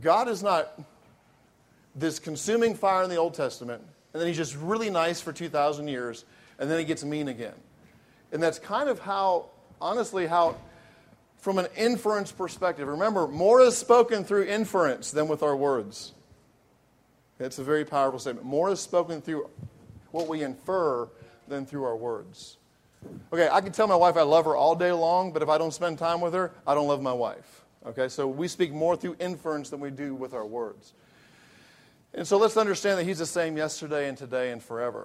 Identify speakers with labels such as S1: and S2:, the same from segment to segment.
S1: God is not this consuming fire in the Old Testament, and then he's just really nice for 2,000 years, and then he gets mean again. And that's kind of how, honestly, from an inference perspective, remember, more is spoken through inference than with our words. It's a very powerful statement. More is spoken through what we infer than through our words. Okay, I can tell my wife I love her all day long, but if I don't spend time with her, I don't love my wife. Okay, so we speak more through inference than we do with our words. And so let's understand that he's the same yesterday and today and forever.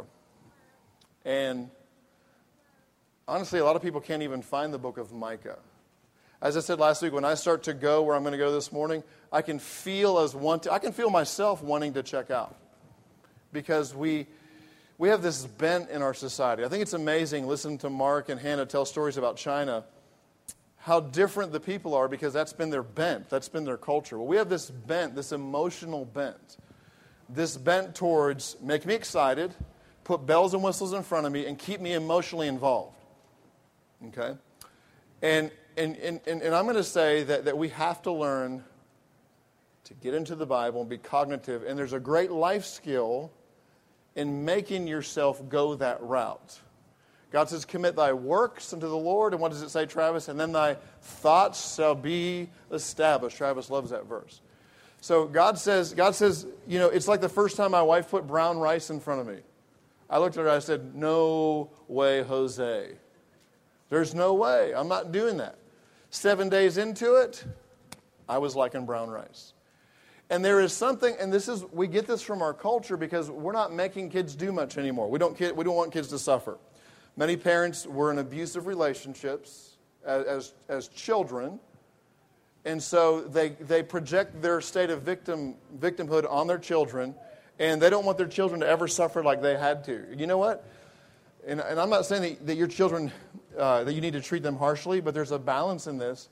S1: And honestly, a lot of people can't even find the book of Micah. As I said last week, when I start to go where I'm going to go this morning, I can feel myself wanting to check out. Because we have this bent in our society. I think it's amazing, listen to Mark and Hannah tell stories about China, how different the people are because that's been their bent, that's been their culture. Well, we have this bent, this emotional bent. This bent towards make me excited, put bells and whistles in front of me, and keep me emotionally involved. Okay? And I'm going to say that we have to learn to get into the Bible and be cognitive. And there's a great life skill in making yourself go that route. God says, commit thy works unto the Lord. And what does it say, Travis? And then thy thoughts shall be established. Travis loves that verse. So God says, it's like the first time my wife put brown rice in front of me. I looked at her, I said, no way, Jose. There's no way. I'm not doing that. 7 days into it, I was liking brown rice. And there is something, and we get this from our culture because we're not making kids do much anymore. We don't want kids to suffer. Many parents were in abusive relationships as children, and so they project their state of victimhood on their children, and they don't want their children to ever suffer like they had to. You know what? And I'm not saying that your children, that you need to treat them harshly, but there's a balance in this.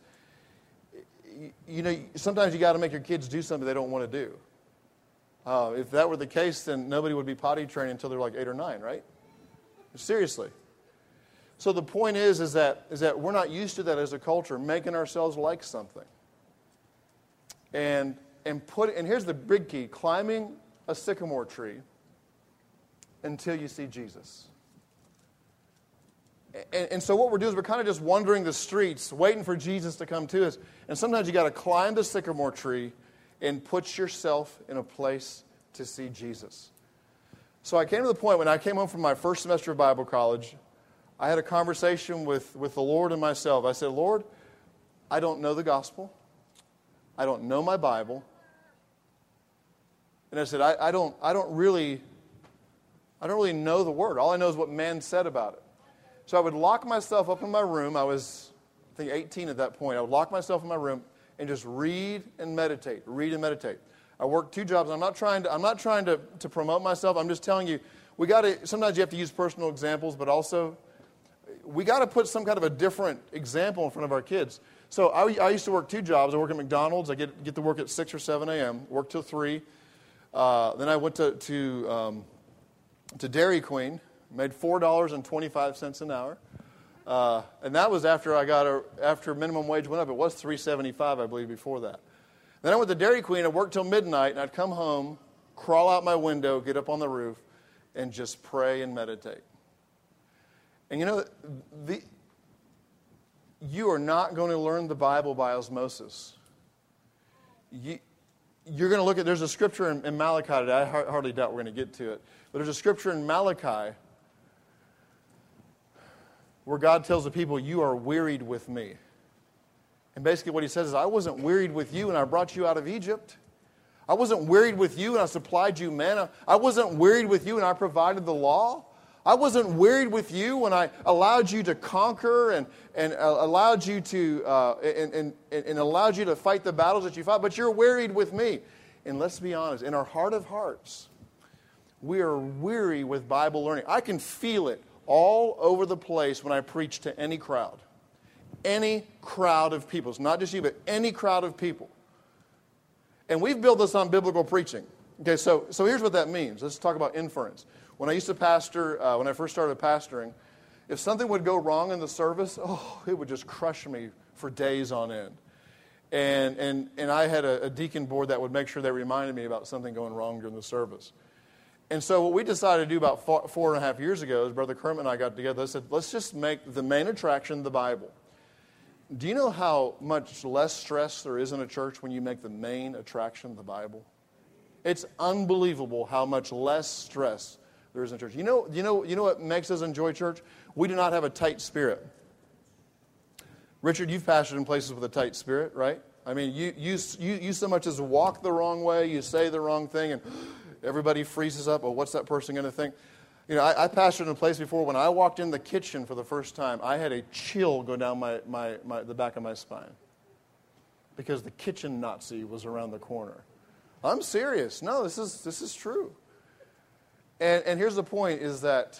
S1: Sometimes you got to make your kids do something they don't want to do. If that were the case, then nobody would be potty trained until they're like 8 or 9, right? Seriously. So the point is that we're not used to that as a culture, making ourselves like something. And here's the big key: climbing a sycamore tree until you see Jesus. And so what we're doing is we're kind of just wandering the streets, waiting for Jesus to come to us. And sometimes you got to climb the sycamore tree and put yourself in a place to see Jesus. So I came to the point when I came home from my first semester of Bible college, I had a conversation with the Lord and myself. I said, Lord, I don't know the gospel. I don't know my Bible. And I said, I don't really know the Word. All I know is what man said about it. So I would lock myself up in my room. I was, I think, 18 at that point. I would lock myself in my room and just read and meditate. I worked 2 jobs. I'm not trying to promote myself. I'm just telling you, sometimes you have to use personal examples, but also we got to put some kind of a different example in front of our kids. So I used to work 2 jobs. I work at McDonald's. I get to work at 6 or 7 a.m., work till 3. Then I went to Dairy Queen. Made $4.25 an hour, and that was after minimum wage went up. It was $3.75, I believe, before that. Then I went to Dairy Queen. I worked till midnight, and I'd come home, crawl out my window, get up on the roof, and just pray and meditate. And you are not going to learn the Bible by osmosis. You're going to look at. There's a scripture in Malachi today. I hardly doubt we're going to get to it, but there's a scripture in Malachi where God tells the people, you are wearied with me. And basically what he says is, I wasn't wearied with you when I brought you out of Egypt. I wasn't wearied with you when I supplied you manna. I wasn't wearied with you when I provided the law. I wasn't wearied with you when I allowed you to conquer and allowed you to and allowed you to fight the battles that you fought. But you're wearied with me. And let's be honest, in our heart of hearts, we are weary with Bible learning. I can feel it all over the place when I preach to any crowd. Any crowd of people. It's not just you, but any crowd of people. And we've built this on biblical preaching. Okay, so here's what that means. Let's talk about inference. When I used to pastor, when I first started pastoring, if something would go wrong in the service, it would just crush me for days on end. And I had a deacon board that would make sure they reminded me about something going wrong during the service. And so what we decided to do about 4.5 years ago is Brother Kermit and I got together. I said, let's just make the main attraction the Bible. Do you know how much less stress there is in a church when you make the main attraction the Bible? It's unbelievable how much less stress there is in church. You know what makes us enjoy church? We do not have a tight spirit. Richard, you've pastored in places with a tight spirit, right? I mean, you so much as walk the wrong way, you say the wrong thing, and everybody freezes up. Oh, what's that person going to think? You know, I pastored in a place before. When I walked in the kitchen for the first time, I had a chill go down the back of my spine because the kitchen Nazi was around the corner. I'm serious. No, this is true. And here's the point: is that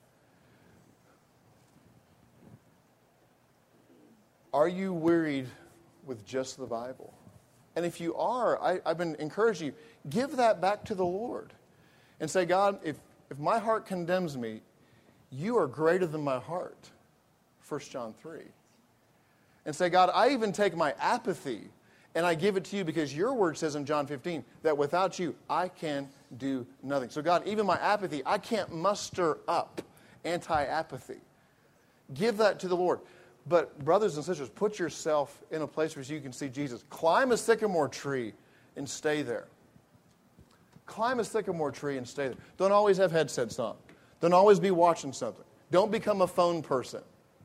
S1: are you wearied with just the Bible? And if you are, I've been encouraging you, give that back to the Lord and say, God, if my heart condemns me, you are greater than my heart. 1 John 3. And say, God, I even take my apathy and I give it to you because your word says in John 15 that without you, I can do nothing. So God, even my apathy, I can't muster up anti-apathy. Give that to the Lord. But brothers and sisters, put yourself in a place where you can see Jesus. Climb a sycamore tree and stay there. Climb a sycamore tree and stay there. Don't always have headsets on. Don't always be watching something. Don't become a phone person.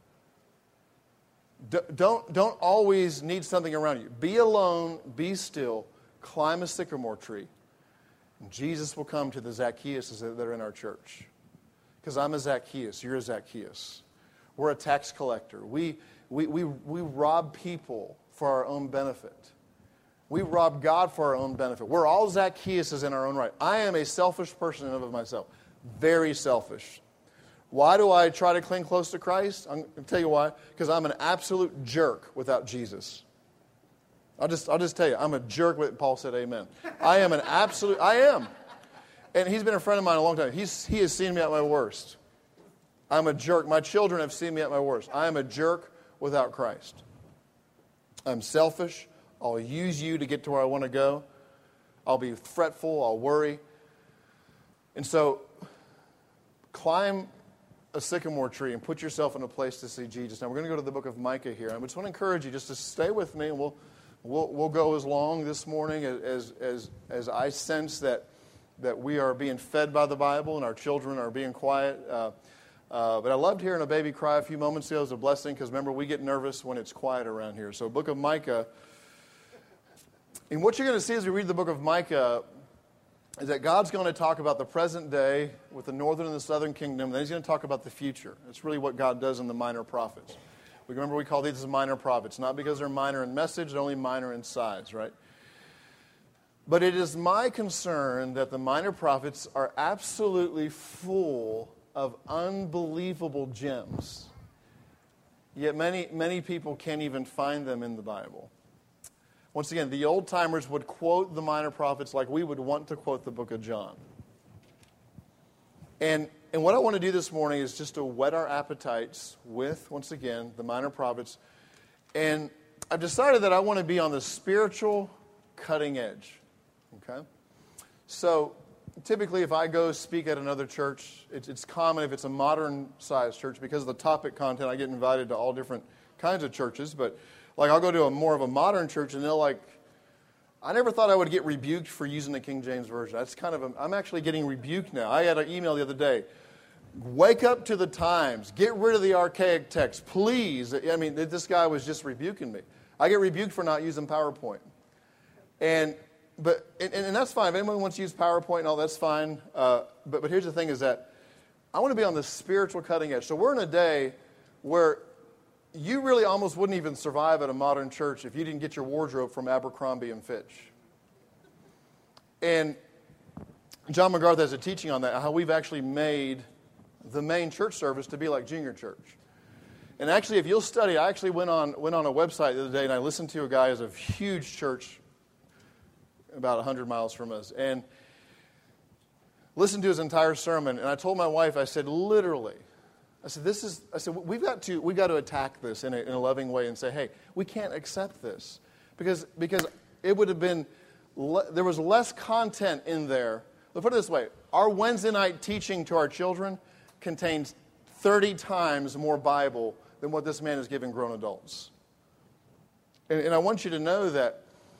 S1: Don't always need something around you. Be alone, be still, climb a sycamore tree. And Jesus will come to the Zacchaeuses that are in our church. Because I'm a Zacchaeus, you're a Zacchaeus. We're a tax collector. We rob people for our own benefit. We rob God for our own benefit. We're all Zacchaeuses in our own right. I am a selfish person in and of myself. Very selfish. Why do I try to cling close to Christ? I'm going to tell you why. Because I'm an absolute jerk without Jesus. I'll just tell you, I'm a jerk with, Paul said amen. I am. And he's been a friend of mine a long time. He has seen me at my worst. I'm a jerk. My children have seen me at my worst. I am a jerk without Christ. I'm selfish. I'll use you to get to where I want to go. I'll be fretful. I'll worry. And so, climb a sycamore tree and put yourself in a place to see Jesus. Now, we're going to go to the book of Micah here. I just want to encourage you just to stay with me, and we'll go as long this morning as I sense that we are being fed by the Bible and our children are being quiet. But I loved hearing a baby cry a few moments ago. It was a blessing because, remember, we get nervous when it's quiet around here. So book of Micah. And what you're going to see as we read the book of Micah is that God's going to talk about the present day with the northern and the southern kingdom. Then he's going to talk about the future. That's really what God does in the minor prophets. Remember, we call these the minor prophets. Not because they're minor in message, they're only minor in size, right? But it is my concern that the minor prophets are absolutely full of unbelievable gems. Yet many people can't even find them in the Bible. Once again, the old-timers would quote the minor prophets like we would want to quote the book of John. And what I want to do this morning is just to whet our appetites with, once again, the minor prophets. And I've decided that I want to be on the spiritual cutting edge. Okay? So, typically, if I go speak at another church, it's common if it's a modern-sized church, because of the topic content, I get invited to all different kinds of churches. But, like, I'll go to more of a modern church, and they'll, like, I never thought I would get rebuked for using the King James Version. That's I'm actually getting rebuked now. I had an email the other day. Wake up to the times. Get rid of the archaic text, please. I mean, this guy was just rebuking me. I get rebuked for not using PowerPoint. And that's fine. If anyone wants to use PowerPoint and all, that's fine. But here's the thing is that I want to be on the spiritual cutting edge. So we're in a day where you really almost wouldn't even survive at a modern church if you didn't get your wardrobe from Abercrombie and Fitch. And John MacArthur has a teaching on that, how we've actually made the main church service to be like junior church. And actually, if you'll study, I actually went on a website the other day and I listened to a guy who's a huge church about 100 miles from us, and listened to his entire sermon. And I told my wife, I said, literally, I said, we've got to attack this in a loving way and say, hey, we can't accept this. Because it would have been, there was less content in there. Let's put it this way. Our Wednesday night teaching to our children contains 30 times more Bible than what this man is giving grown adults. And I want you to know that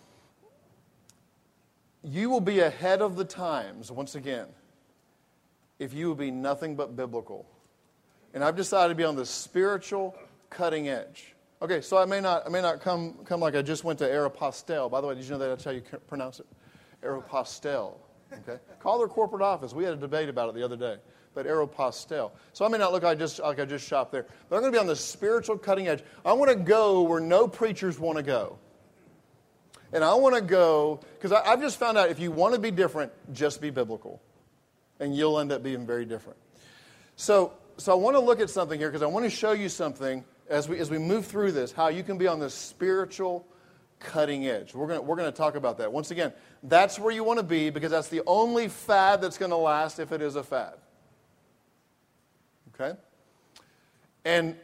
S1: you will be ahead of the times, once again, if you will be nothing but biblical. And I've decided to be on the spiritual cutting edge. Okay, so I may not come like I just went to Aeropostale. By the way, did you know that's how you pronounce it? Aeropostale. Okay, call their corporate office. We had a debate about it the other day. But Aeropostale. So I may not look like I just shopped there, but I'm going to be on the spiritual cutting edge. I want to go where no preachers want to go. And I want to go, because I've just found out if you want to be different, just be biblical. And you'll end up being very different. So I want to look at something here, because I want to show you something as we move through this, how you can be on the spiritual cutting edge. We're going to talk about that. Once again, that's where you want to be, because that's the only fad that's going to last if it is a fad. Okay? And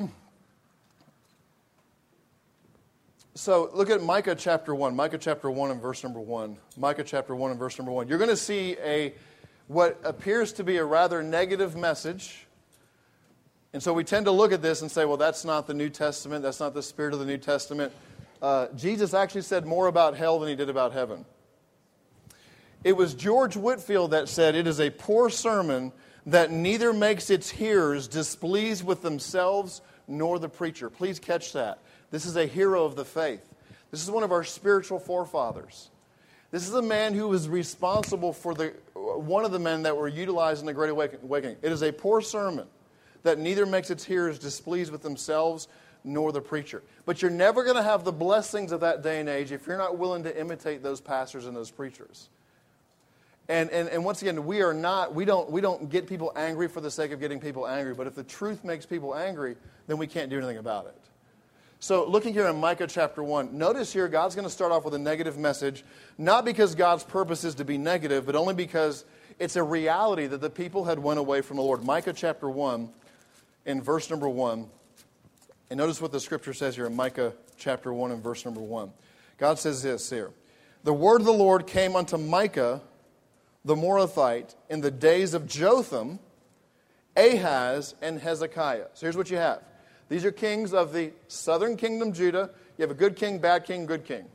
S1: so look at Micah chapter 1. Micah chapter 1 and verse number 1. Micah chapter 1 and verse number 1. You're going to see what appears to be a rather negative message. And so we tend to look at this and say, well, that's not the New Testament. That's not the spirit of the New Testament. Jesus actually said more about hell than he did about heaven. It was George Whitefield that said, it is a poor sermon that neither makes its hearers displeased with themselves nor the preacher. Please catch that. This is a hero of the faith. This is one of our spiritual forefathers. This is a man who was responsible for one of the men that were utilized in the Great Awakening. It is a poor sermon that neither makes its hearers displeased with themselves nor the preacher. But you're never going to have the blessings of that day and age if you're not willing to imitate those pastors and those preachers. And once again, we don't get people angry for the sake of getting people angry. But if the truth makes people angry, then we can't do anything about it. So looking here in Micah chapter 1, notice here God's going to start off with a negative message, not because God's purpose is to be negative, but only because it's a reality that the people had went away from the Lord. Micah chapter 1 in verse number 1. And notice what the scripture says here in Micah chapter 1 and verse number 1. God says this here. The word of the Lord came unto Micah, the Morathite, in the days of Jotham, Ahaz, and Hezekiah. So here's what you have. These are kings of the southern kingdom, Judah. You have a good king, bad king, good king.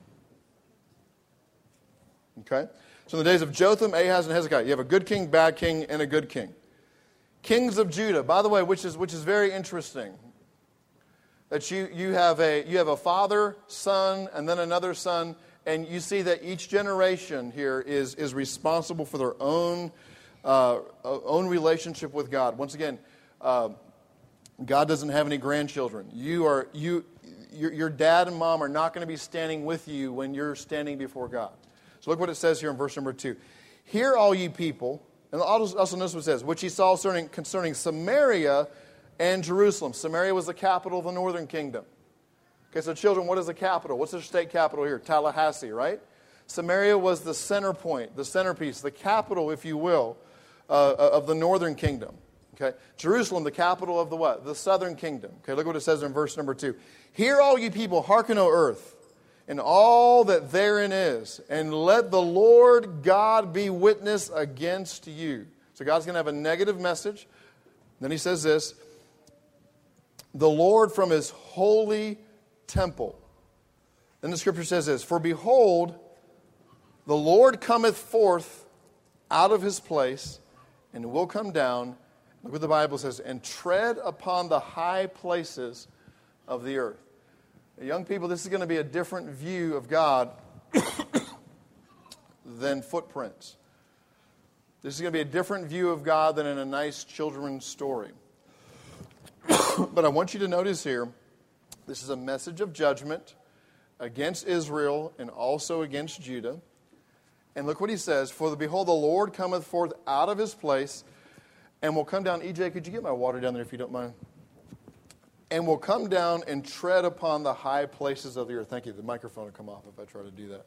S1: Okay? So in the days of Jotham, Ahaz, and Hezekiah, you have a good king, bad king, and a good king. Kings of Judah, by the way, which is very interesting. That you have a father, son, and then another son. And you see that each generation here is responsible for their own relationship with God. Once again, God doesn't have any grandchildren. Your dad and mom are not going to be standing with you when you're standing before God. So look what it says here in verse number 2. Hear all ye people, and also notice what it says, which he saw concerning Samaria and Jerusalem. Samaria was the capital of the northern kingdom. Okay, so children, what is the capital? What's the state capital here? Tallahassee, right? Samaria was the center point, the centerpiece, the capital, if you will, of the northern kingdom. Okay, Jerusalem, the capital of the what? The southern kingdom. Okay, look what it says in verse number 2. Hear all ye people, hearken, O earth, and all that therein is, and let the Lord God be witness against you. So God's going to have a negative message. Then he says this, the Lord from his holy temple. Then the scripture says this, for behold, the Lord cometh forth out of his place, and will come down, look what the Bible says, and tread upon the high places of the earth. Young people, this is going to be a different view of God than footprints. This is going to be a different view of God than in a nice children's story. But I want you to notice here, this is a message of judgment against Israel and also against Judah. And look what he says, for behold, the Lord cometh forth out of his place, and will come down. EJ, could you get my water down there if you don't mind? And will come down and tread upon the high places of the earth. Thank you. The microphone will come off if I try to do that.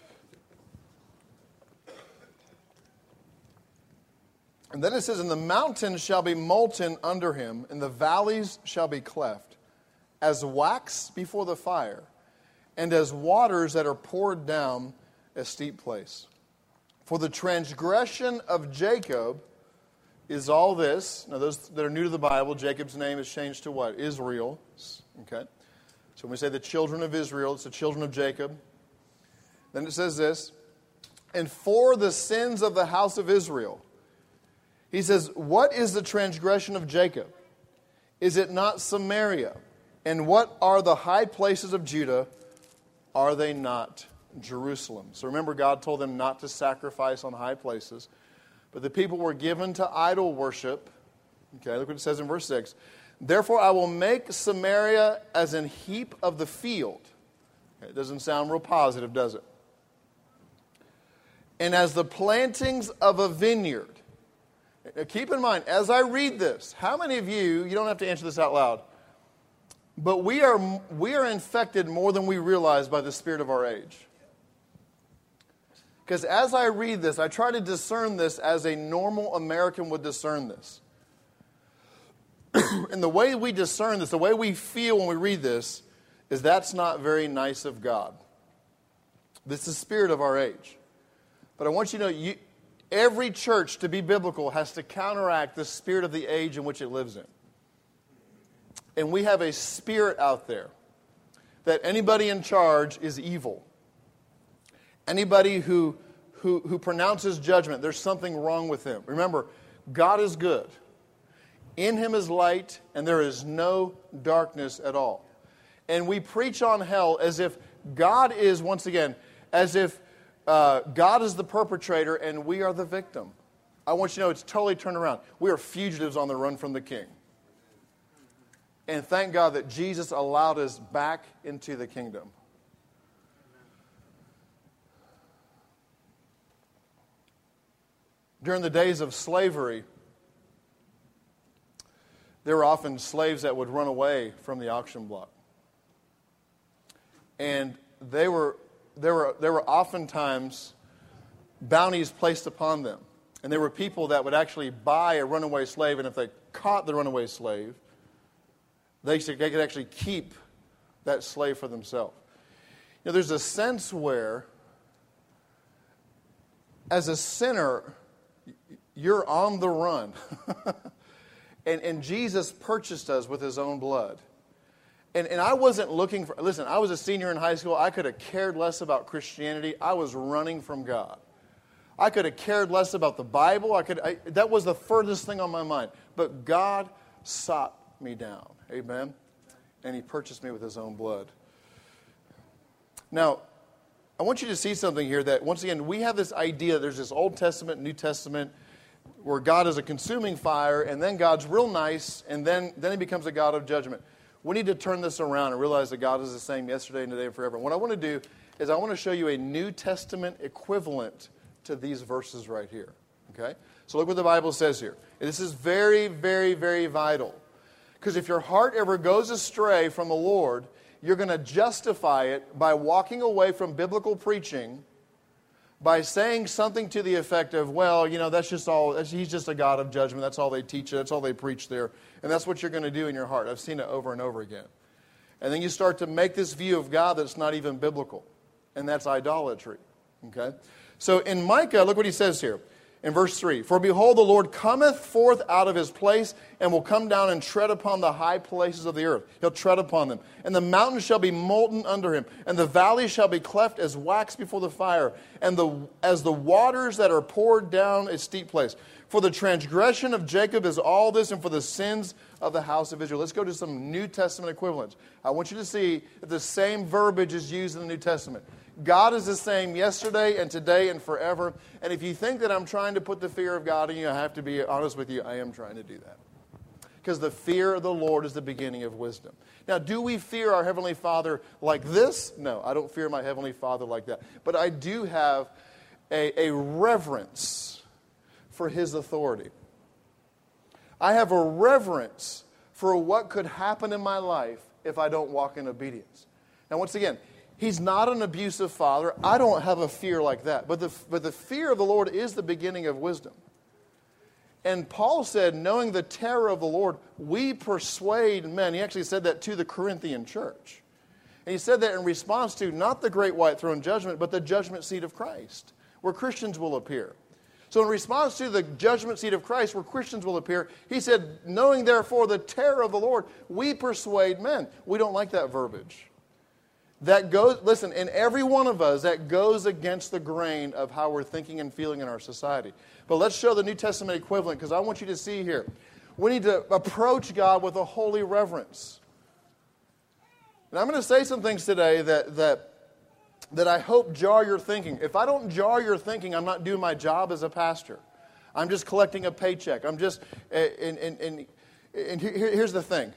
S1: And then it says, and the mountains shall be molten under him, and the valleys shall be cleft, as wax before the fire, and as waters that are poured down a steep place. For the transgression of Jacob is all this. Now, those that are new to the Bible, Jacob's name is changed to what? Israel. Okay. So when we say the children of Israel, it's the children of Jacob. Then it says this, and for the sins of the house of Israel. He says, what is the transgression of Jacob? Is it not Samaria? And what are the high places of Judah? Are they not Jerusalem? So remember, God told them not to sacrifice on high places. But the people were given to idol worship. Okay, look what it says in verse 6. Therefore I will make Samaria as an heap of the field. Okay, it doesn't sound real positive, does it? And as the plantings of a vineyard. Now, keep in mind, as I read this, how many of you don't have to answer this out loud, but we are infected more than we realize by the spirit of our age. Because as I read this, I try to discern this as a normal American would discern this. And the way we discern this, the way we feel when we read this, is that's not very nice of God. This is the spirit of our age. But I want you to know, every church, to be biblical, has to counteract the spirit of the age in which it lives in. And we have a spirit out there that anybody in charge is evil. Anybody who pronounces judgment, there's something wrong with him. Remember, God is good. In him is light, and there is no darkness at all. And we preach on hell as if God is, once again, as if God is the perpetrator and we are the victim. I want you to know it's totally turned around. We are fugitives on the run from the king. And thank God that Jesus allowed us back into the kingdom. During the days of slavery, there were often slaves that would run away from the auction block. And there were oftentimes bounties placed upon them. And there were people that would actually buy a runaway slave, and if they caught the runaway slave, they could actually keep that slave for themselves. You know, there's a sense where, as a sinner, you're on the run. and Jesus purchased us with his own blood. And I wasn't looking for... Listen, I was a senior in high school. I could have cared less about Christianity. I was running from God. I could have cared less about the Bible. That was the furthest thing on my mind. But God sought me down. Amen? And he purchased me with his own blood. Now, I want you to see something here that, once again, we have this idea, there's this Old Testament, New Testament, where God is a consuming fire, and then God's real nice, and then he becomes a God of judgment. We need to turn this around and realize that God is the same yesterday and today and forever. And what I want to do is I want to show you a New Testament equivalent to these verses right here. Okay? So look what the Bible says here. And this is very, very, very vital. Because if your heart ever goes astray from the Lord, you're going to justify it by walking away from biblical preaching, by saying something to the effect of, well, that's just all, he's just a God of judgment. That's all they teach, that's all they preach there. And that's what you're going to do in your heart. I've seen it over and over again. And then you start to make this view of God that's not even biblical. And that's idolatry. Okay? So in Micah, look what he says here. In verse 3, for behold, the Lord cometh forth out of his place, and will come down and tread upon the high places of the earth. He'll tread upon them. And the mountains shall be molten under him, and the valleys shall be cleft as wax before the fire, and as the waters that are poured down a steep place. For the transgression of Jacob is all this, and for the sins of the house of Israel. Let's go to some New Testament equivalents. I want you to see that the same verbiage is used in the New Testament. God is the same yesterday and today and forever. And if you think that I'm trying to put the fear of God in you, I have to be honest with you, I am trying to do that. Because the fear of the Lord is the beginning of wisdom. Now, do we fear our Heavenly Father like this? No, I don't fear my Heavenly Father like that. But I do have a reverence for His authority. I have a reverence for what could happen in my life if I don't walk in obedience. Now, once again, He's not an abusive father. I don't have a fear like that. But the fear of the Lord is the beginning of wisdom. And Paul said, knowing the terror of the Lord, we persuade men. He actually said that to the Corinthian church. And he said that in response to not the great white throne judgment, but the judgment seat of Christ, where Christians will appear. So in response to the judgment seat of Christ, where Christians will appear, he said, knowing therefore the terror of the Lord, we persuade men. We don't like that verbiage. That goes, listen, in every one of us, that goes against the grain of how we're thinking and feeling in our society. But let's show the New Testament equivalent, because I want you to see here. We need to approach God with a holy reverence. And I'm going to say some things today that I hope jar your thinking. If I don't jar your thinking, I'm not doing my job as a pastor. I'm just collecting a paycheck. I'm just, and here's the thing.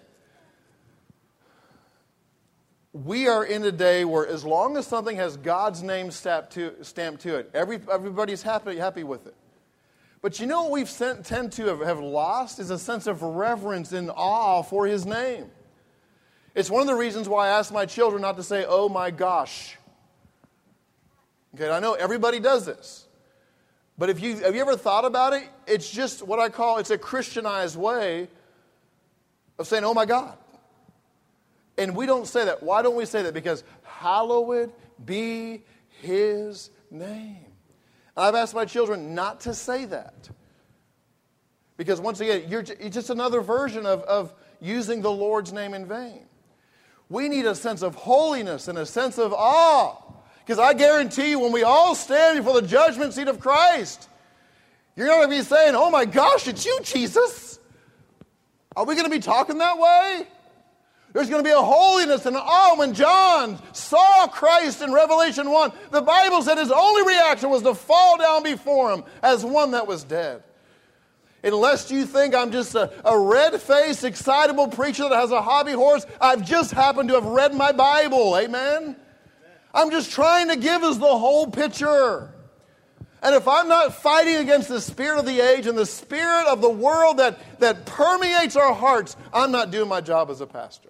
S1: We are in a day where as long as something has God's name stamped to it, everybody's happy with it. But you know what we've tend to have lost is a sense of reverence and awe for His name. It's one of the reasons why I ask my children not to say, "Oh my gosh." Okay, I know everybody does this. But have you ever thought about it? It's just what I call, it's a Christianized way of saying, "Oh my God." And we don't say that. Why don't we say that? Because hallowed be His name. And I've asked my children not to say that. Because once again, it's just another version of using the Lord's name in vain. We need a sense of holiness and a sense of awe. Because I guarantee you, when we all stand before the judgment seat of Christ, you're going to be saying, "Oh my gosh, it's you, Jesus." Are we going to be talking that way? There's going to be a holiness and an awe. When John saw Christ in Revelation 1, the Bible said his only reaction was to fall down before Him as one that was dead. Unless you think I'm just a red-faced, excitable preacher that has a hobby horse, I've just happened to have read my Bible. Amen? I'm just trying to give us the whole picture. And if I'm not fighting against the spirit of the age and the spirit of the world that permeates our hearts, I'm not doing my job as a pastor.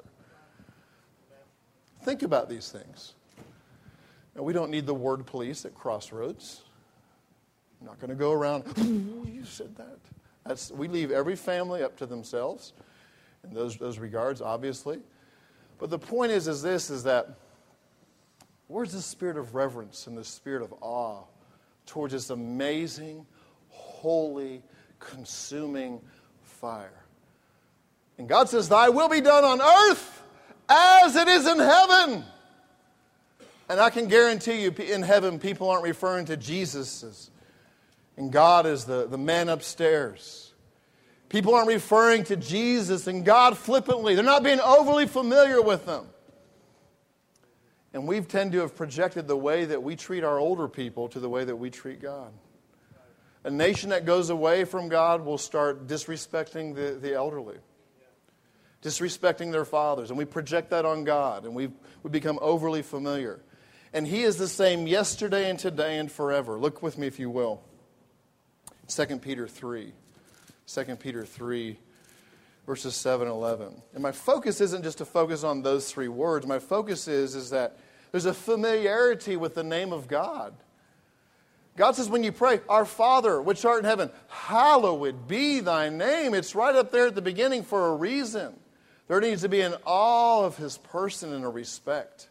S1: Think about these things. Now, we don't need the word police at Crossroads. I'm not going to go around, "Ooh, you said that." We leave every family up to themselves in those regards, obviously. But the point is that where's the spirit of reverence and the spirit of awe towards this amazing, holy, consuming fire? And God says, "Thy will be done on earth as it is in heaven." And I can guarantee you, in heaven, people aren't referring to Jesus and God as the man upstairs. People aren't referring to Jesus and God flippantly. They're not being overly familiar with them. And we tend to have projected the way that we treat our older people to the way that we treat God. A nation that goes away from God will start disrespecting the elderly, disrespecting their fathers. And we project that on God, and we become overly familiar. And He is the same yesterday and today and forever. Look with me, if you will. 2 Peter 3. 2 Peter 3, verses 7 and 11. And my focus isn't just to focus on those three words. My focus is that there's a familiarity with the name of God. God says when you pray, "Our Father, which art in heaven, hallowed be thy name." It's right up there at the beginning for a reason. There needs to be an awe of His person and a respect.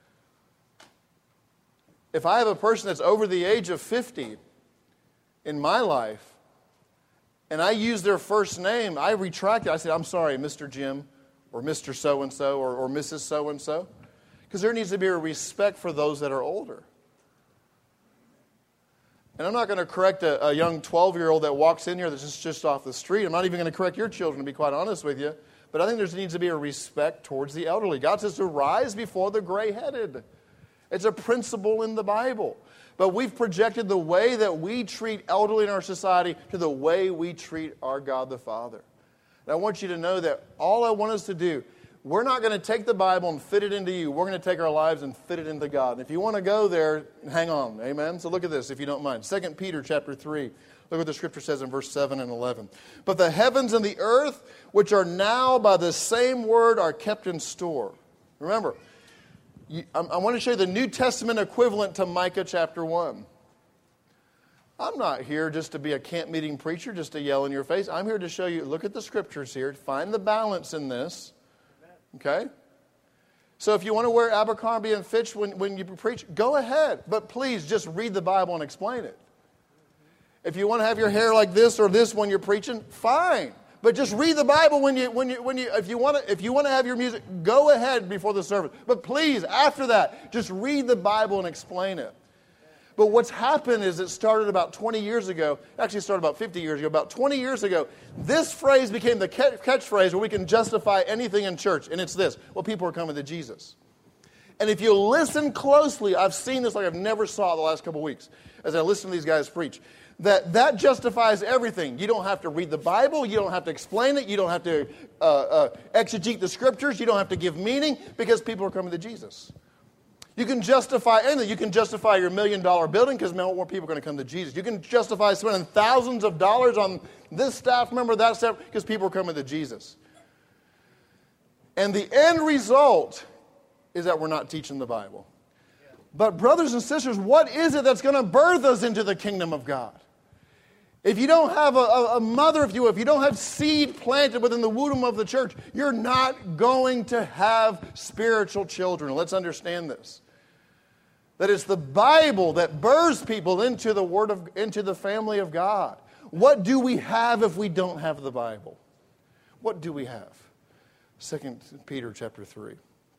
S1: If I have a person that's over the age of 50 in my life, and I use their first name, I retract it. I say, "I'm sorry, Mr. Jim," or Mr. So-and-so, or Mrs. So-and-so. Because there needs to be a respect for those that are older. And I'm not going to correct a young 12-year-old that walks in here that's just off the street. I'm not even going to correct your children, to be quite honest with you. But I think there needs to be a respect towards the elderly. God says to rise before the gray-headed. It's a principle in the Bible. But we've projected the way that we treat elderly in our society to the way we treat our God the Father. And I want you to know that all I want us to do, we're not going to take the Bible and fit it into you. We're going to take our lives and fit it into God. And if you want to go there, hang on. Amen? So look at this, if you don't mind. 2 Peter chapter 3. Look what the Scripture says in verse 7 and 11. "But the heavens and the earth, which are now by the same word, are kept in store." Remember, I want to show you the New Testament equivalent to Micah chapter 1. I'm not here just to be a camp meeting preacher, just to yell in your face. I'm here to show you, look at the Scriptures here, find the balance in this. Okay? So if you want to wear Abercrombie and Fitch when you preach, go ahead. But please just read the Bible and explain it. If you want to have your hair like this or this when you're preaching, fine. But just read the Bible if you want to have your music, go ahead before the service. But please, after that, just read the Bible and explain it. But what's happened is it started about 20 years ago. Actually, it started about 50 years ago. About 20 years ago, this phrase became the catchphrase where we can justify anything in church. And it's this: well, people are coming to Jesus. And if you listen closely, I've seen this like I've never saw the last couple of weeks as I listen to these guys preach. That justifies everything. You don't have to read the Bible. You don't have to explain it. You don't have to exegete the Scriptures. You don't have to give meaning because people are coming to Jesus. You can justify anything. You can justify your $1 million building because more people are going to come to Jesus. You can justify spending thousands of dollars on this staff member, that staff, because people are coming to Jesus. And the end result is that we're not teaching the Bible. But brothers and sisters, what is it that's going to birth us into the kingdom of God? If you don't have a mother, if you don't have seed planted within the womb of the church, you're not going to have spiritual children. Let's understand this. That it's the Bible that births people into the family of God. What do we have if we don't have the Bible? What do we have? 2 Peter chapter 3,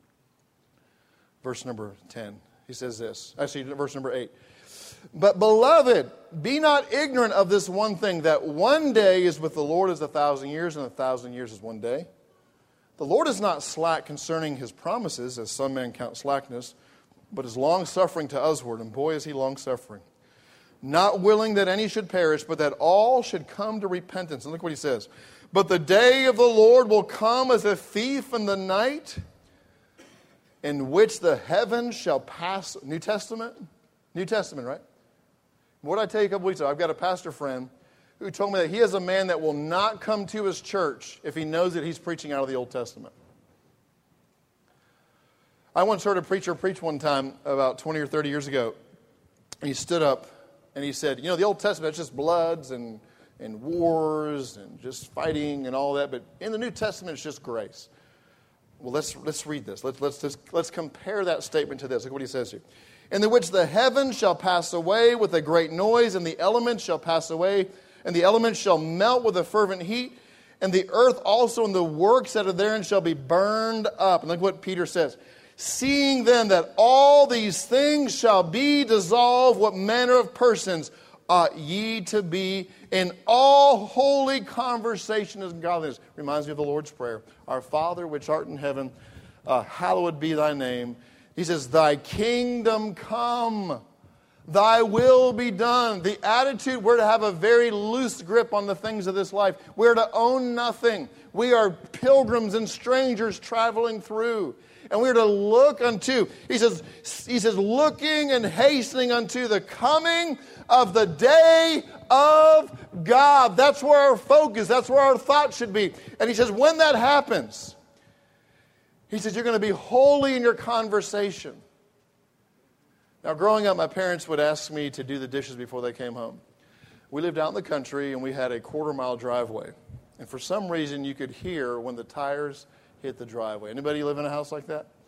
S1: verse number 10. He says this. Actually, verse number 8. But beloved, be not ignorant of this one thing, that one day is with the Lord as 1,000 years, and 1,000 years is one day. The Lord is not slack concerning his promises, as some men count slackness, but is long-suffering to usward, and boy is he long-suffering. Not willing that any should perish, but that all should come to repentance. And look what he says. But the day of the Lord will come as a thief in the night, in which the heavens shall pass. New Testament, right? What did I tell you a couple weeks ago? I've got a pastor friend who told me that he has a man that will not come to his church if he knows that he's preaching out of the Old Testament. I once heard a preacher preach one time about 20 or 30 years ago. And he stood up and he said, the Old Testament, it's just bloods and wars and just fighting and all that. But in the New Testament, it's just grace. Well, let's read this. Let's compare that statement to this. Look what he says here. In the which the heavens shall pass away with a great noise, and the elements shall pass away, and the elements shall melt with a fervent heat, and the earth also and the works that are therein shall be burned up. And look what Peter says. Seeing then that all these things shall be dissolved, what manner of persons ought ye to be in all holy conversation and godliness? Reminds me of the Lord's Prayer. Our Father which art in heaven, hallowed be thy name. He says, thy kingdom come, thy will be done. The attitude, we're to have a very loose grip on the things of this life. We're to own nothing. We are pilgrims and strangers traveling through. And we're to look unto, he says, looking and hastening unto the coming of the day of God. That's where our focus, that's where our thought should be. And he says, when that happens, he says, you're going to be holy in your conversation. Now, growing up, my parents would ask me to do the dishes before they came home. We lived out in the country, and we had a quarter-mile driveway. And for some reason, you could hear when the tires hit the driveway. Anybody live in a house like that?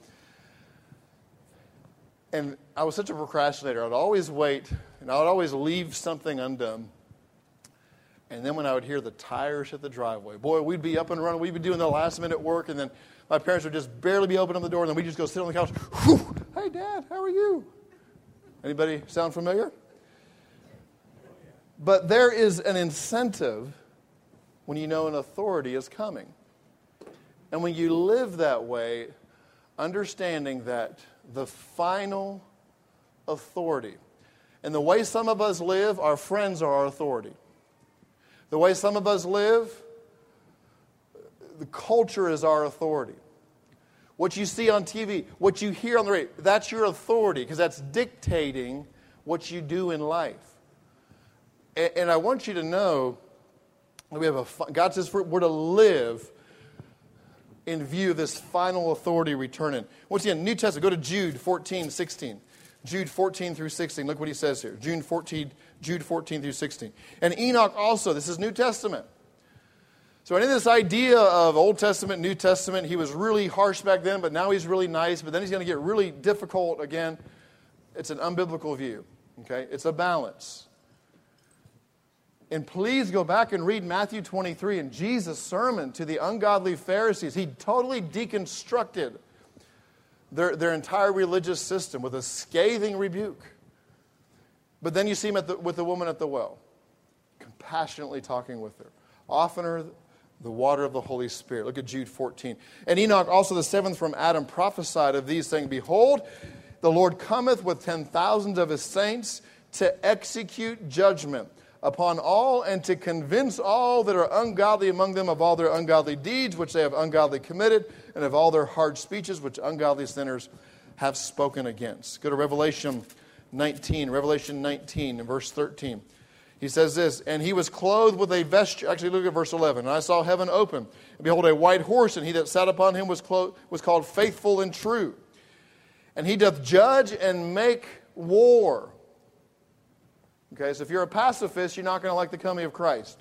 S1: And I was such a procrastinator. I'd always wait, and I would always leave something undone. And then when I would hear the tires hit the driveway, boy, we'd be up and running. We'd be doing the last-minute work, and then my parents would just barely be opening the door, and then we'd just go sit on the couch. Whew, hey, Dad, how are you? Anybody sound familiar? But there is an incentive when you know an authority is coming. And when you live that way, understanding that the final authority, and the way some of us live, our friends are our authority. The way some of us live, the culture is our authority. What you see on TV, what you hear on the radio, that's your authority because that's dictating what you do in life. And I want you to know that we have God says we're to live in view of this final authority returning. Once again, New Testament, go to Jude 14:16. Jude 14 through 16. Look what he says here. Jude 14 through 16. And Enoch also, this is New Testament, So any of this idea of Old Testament, New Testament, he was really harsh back then, but now he's really nice, but then he's going to get really difficult again. It's an unbiblical view. Okay? It's a balance. And please go back and read Matthew 23 and Jesus' sermon to the ungodly Pharisees. He totally deconstructed their entire religious system with a scathing rebuke. But then you see him with the woman at the well, compassionately talking with her, offering her the water of the Holy Spirit. Look at Jude 14. And Enoch, also the seventh from Adam, prophesied of these, saying, Behold, the Lord cometh with 10,000 of his saints to execute judgment upon all and to convince all that are ungodly among them of all their ungodly deeds which they have ungodly committed, and of all their hard speeches which ungodly sinners have spoken against. Go to Revelation 19 in verse 13. He says this, and he was clothed with a vesture. Actually, look at verse 11. And I saw heaven open, and behold, a white horse, and he that sat upon him was called Faithful and True. And he doth judge and make war. Okay, so if you're a pacifist, you're not going to like the coming of Christ.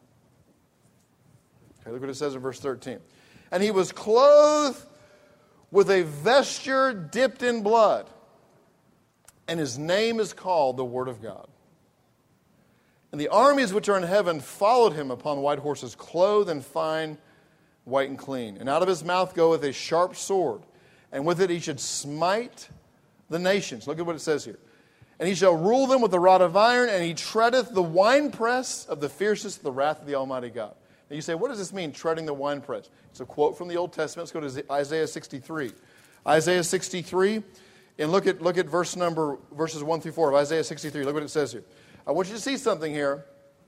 S1: Okay, look what it says in verse 13. And he was clothed with a vesture dipped in blood, and his name is called the Word of God. And the armies which are in heaven followed him upon white horses, clothed in fine, white and clean. And out of his mouth goeth a sharp sword, and with it he should smite the nations. Look at what it says here. And he shall rule them with a rod of iron, and he treadeth the winepress of the fiercest of the wrath of the Almighty God. Now you say, what does this mean, treading the winepress? It's a quote from the Old Testament. Let's go to Isaiah 63. Isaiah 63, and look at verses 1 through 4 of Isaiah 63. Look what it says here. I want you to see something here.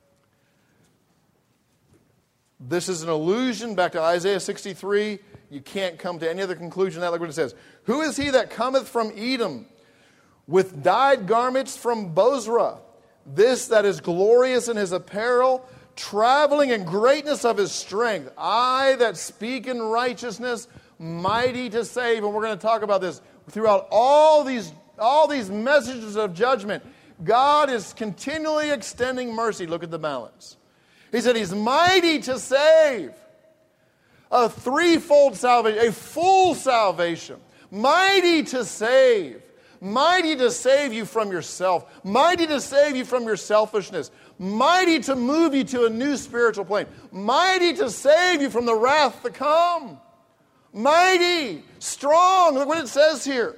S1: This is an allusion back to Isaiah 63. You can't come to any other conclusion than that. Look what it says. Who is he that cometh from Edom with dyed garments from Bozrah? This that is glorious in his apparel, traveling in greatness of his strength. I that speak in righteousness, mighty to save. And we're going to talk about this throughout all these messages of judgment. God is continually extending mercy. Look at the balance. He said he's mighty to save. A threefold salvation, a full salvation. Mighty to save. Mighty to save you from yourself. Mighty to save you from your selfishness. Mighty to move you to a new spiritual plane. Mighty to save you from the wrath to come. Mighty, strong. Look what it says here.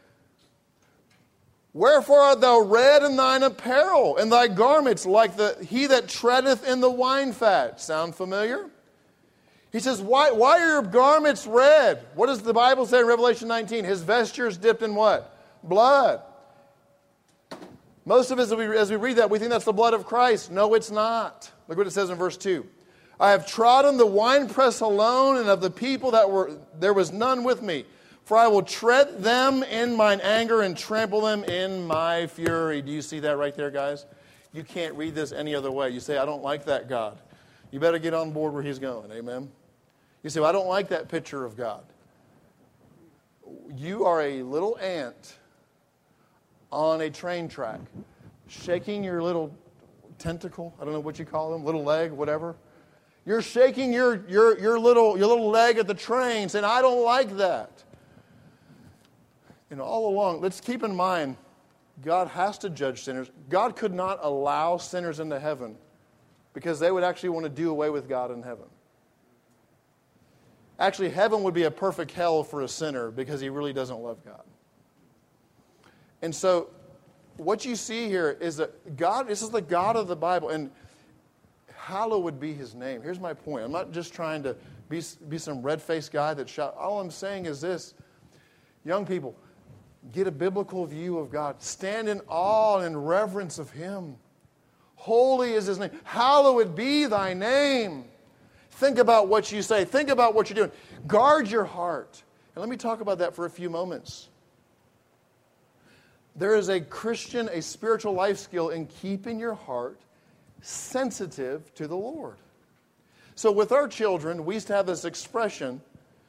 S1: Wherefore art thou red in thine apparel, and thy garments like he that treadeth in the wine fat? Sound familiar? He says, why are your garments red? What does the Bible say in Revelation 19? His vesture is dipped in what? Blood. Most of us, as we read that, we think that's the blood of Christ. No, it's not. Look what it says in verse 2. I have trodden the winepress alone, and of the people there was none with me. For I will tread them in mine anger and trample them in my fury. Do you see that right there, guys? You can't read this any other way. You say, I don't like that God. You better get on board where he's going. Amen? You say, well, I don't like that picture of God. You are a little ant on a train track, shaking your little tentacle. I don't know what you call them, little leg, whatever. You're shaking your little leg at the train, saying, I don't like that. And all along, let's keep in mind, God has to judge sinners. God could not allow sinners into heaven because they would actually want to do away with God in heaven. Actually, heaven would be a perfect hell for a sinner because he really doesn't love God. And so, what you see here is that God, this is the God of the Bible, and hallowed be his name. Here's my point. I'm not just trying to be some red-faced guy that shout. All I'm saying is this. Young people, get a biblical view of God. Stand in awe and in reverence of him. Holy is his name. Hallowed be thy name. Think about what you say. Think about what you're doing. Guard your heart. And let me talk about that for a few moments. There is a Christian, a spiritual life skill in keeping your heart sensitive to the Lord. So with our children, we used to have this expression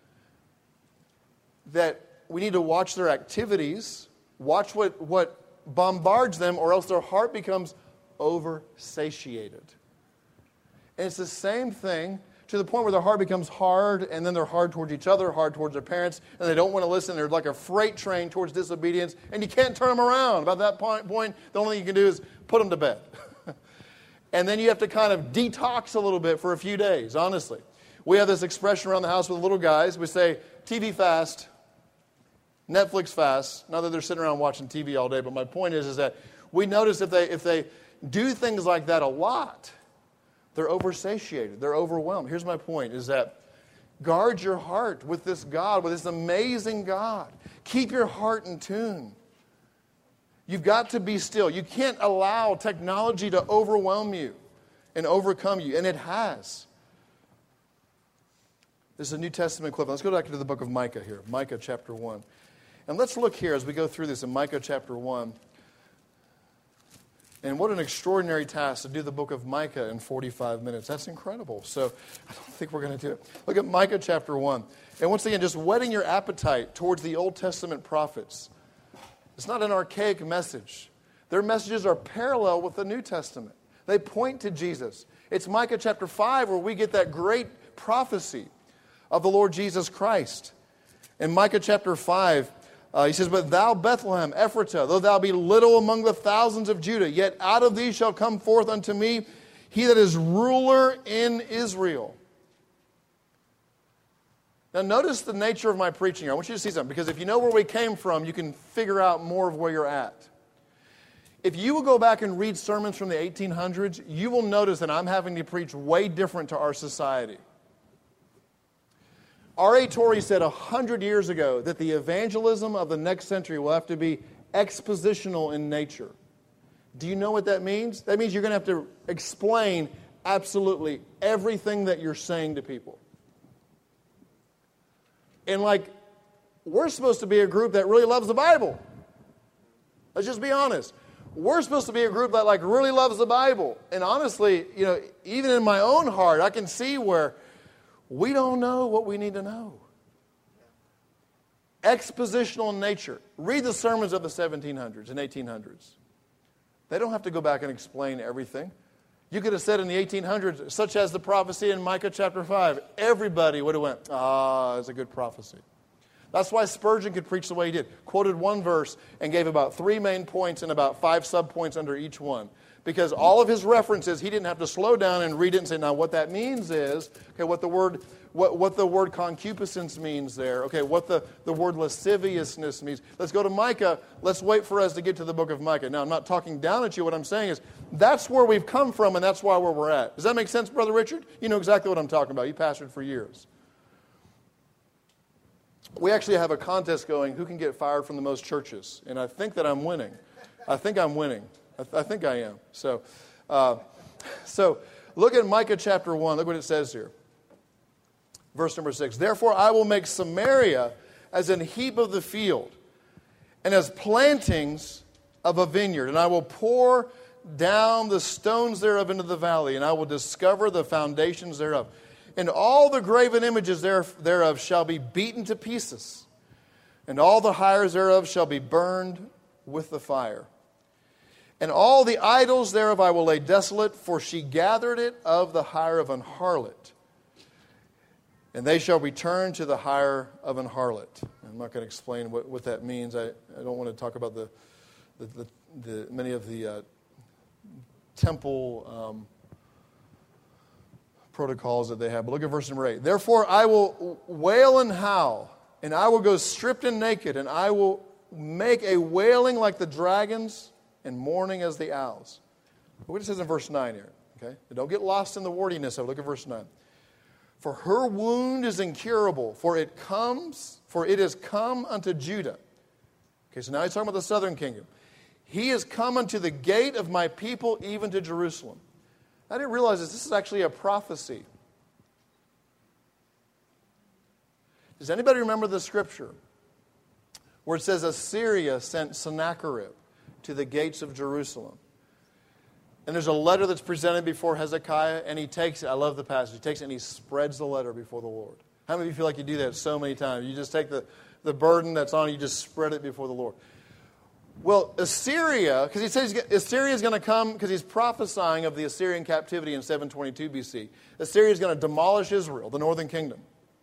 S1: that we need to watch their activities, watch what bombards them, or else their heart becomes oversatiated. And it's the same thing to the point where their heart becomes hard, and then they're hard towards each other, hard towards their parents, and they don't want to listen. They're like a freight train towards disobedience, and you can't turn them around. About that point, the only thing you can do is put them to bed. And then you have to kind of detox a little bit for a few days, honestly. We have this expression around the house with the little guys. We say, TV fast, Netflix fast. Not that they're sitting around watching TV all day, but my point is that we notice if they do things like that a lot, they're oversatiated, they're overwhelmed. Here's my point, is that guard your heart with this God, with this amazing God. Keep your heart in tune. You've got to be still. You can't allow technology to overwhelm you and overcome you, and it has. This is a New Testament equivalent. Let's go back to the book of Micah here, Micah chapter 1. And let's look here as we go through this in Micah chapter 1. And what an extraordinary task to do the book of Micah in 45 minutes. That's incredible. So I don't think we're going to do it. Look at Micah chapter 1. And once again, just whetting your appetite towards the Old Testament prophets. It's not an archaic message. Their messages are parallel with the New Testament. They point to Jesus. It's Micah chapter 5 where we get that great prophecy of the Lord Jesus Christ. In Micah chapter 5, he says, "But thou, Bethlehem, Ephratah, though thou be little among the thousands of Judah, yet out of thee shall come forth unto me he that is ruler in Israel." Now notice the nature of my preaching here. I want you to see something, because if you know where we came from, you can figure out more of where you're at. If you will go back and read sermons from the 1800s, you will notice that I'm having to preach way different to our society. R.A. Torrey said 100 years ago that the evangelism of the next century will have to be expositional in nature. Do you know what that means? That means you're going to have to explain absolutely everything that you're saying to people. And we're supposed to be a group that really loves the Bible. Let's just be honest. We're supposed to be a group that really loves the Bible. And honestly, even in my own heart, I can see where we don't know what we need to know. Expositional in nature. Read the sermons of the 1700s and 1800s. They don't have to go back and explain everything. You could have said in the 1800s, such as the prophecy in Micah chapter 5, everybody would have went, it's a good prophecy. That's why Spurgeon could preach the way he did. Quoted one verse and gave about 3 main points and about 5 subpoints under each one. Because all of his references, he didn't have to slow down and read it and say, now what that means is, okay, what the word concupiscence means there, okay, what the word lasciviousness means. Let's go to Micah. Let's wait for us to get to the book of Micah. Now, I'm not talking down at you. What I'm saying is, that's where we've come from, and that's where we're at. Does that make sense, Brother Richard? You know exactly what I'm talking about. You pastored for years. We actually have a contest going, who can get fired from the most churches? And I think that I'm winning. I think I'm winning. I think I am. So look at Micah chapter 1. Look what it says here. Verse number 6. "Therefore I will make Samaria as an heap of the field, and as plantings of a vineyard. And I will pour down the stones thereof into the valley, and I will discover the foundations thereof. And all the graven images thereof shall be beaten to pieces, and all the hires thereof shall be burned with the fire. And all the idols thereof I will lay desolate, for she gathered it of the hire of an harlot. And they shall return to the hire of an harlot." I'm not going to explain what that means. I don't want to talk about the many of the temple protocols that they have. But look at verse number 8. "Therefore I will wail and howl, and I will go stripped and naked, and I will make a wailing like the dragons, and mourning as the owls." Look what it says in verse 9 here. Okay? And don't get lost in the wordiness of it. Look at verse 9. "For her wound is incurable, for it is come unto Judah." Okay, so now he's talking about the southern kingdom. "He is come unto the gate of my people, even to Jerusalem." I didn't realize this is actually a prophecy. Does anybody remember the scripture where it says Assyria sent Sennacherib to the gates of Jerusalem? And there's a letter that's presented before Hezekiah, and he takes it. I love the passage. He takes it and he spreads the letter before the Lord. How many of you feel like you do that so many times? You just take the burden that's on you, just spread it before the Lord. Well, Assyria, because he says Assyria is going to come, because he's prophesying of the Assyrian captivity in 722 BC. Assyria is going to demolish Israel, the northern kingdom.